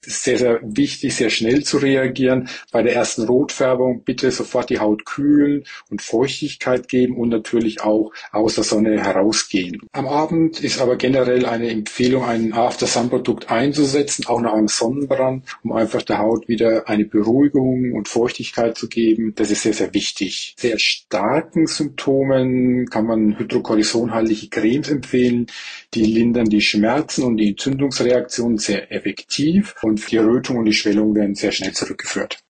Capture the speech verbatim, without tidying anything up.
ist sehr, sehr wichtig, sehr schnell zu reagieren. Bei der ersten Rotfärbung bitte sofort die Haut kühlen und Feuchtigkeit geben und natürlich auch aus der Sonne herausgehen. Am Abend ist aber generell eine Empfehlung, ein After-Sun-Produkt einzusetzen, auch nach einem Sonnenbrand, um einfach der Haut wieder eine Beruhigung und Feuchtigkeit zu geben. Das ist sehr, sehr wichtig. Sehr starken Symptomen kann man hydrocortisonhaltige Cremes empfehlen. Die lindern die Schmerzen und die Entzündungsreaktionen sehr effektiv und die Rötung und die Schwellung werden sehr schnell zurückgeführt.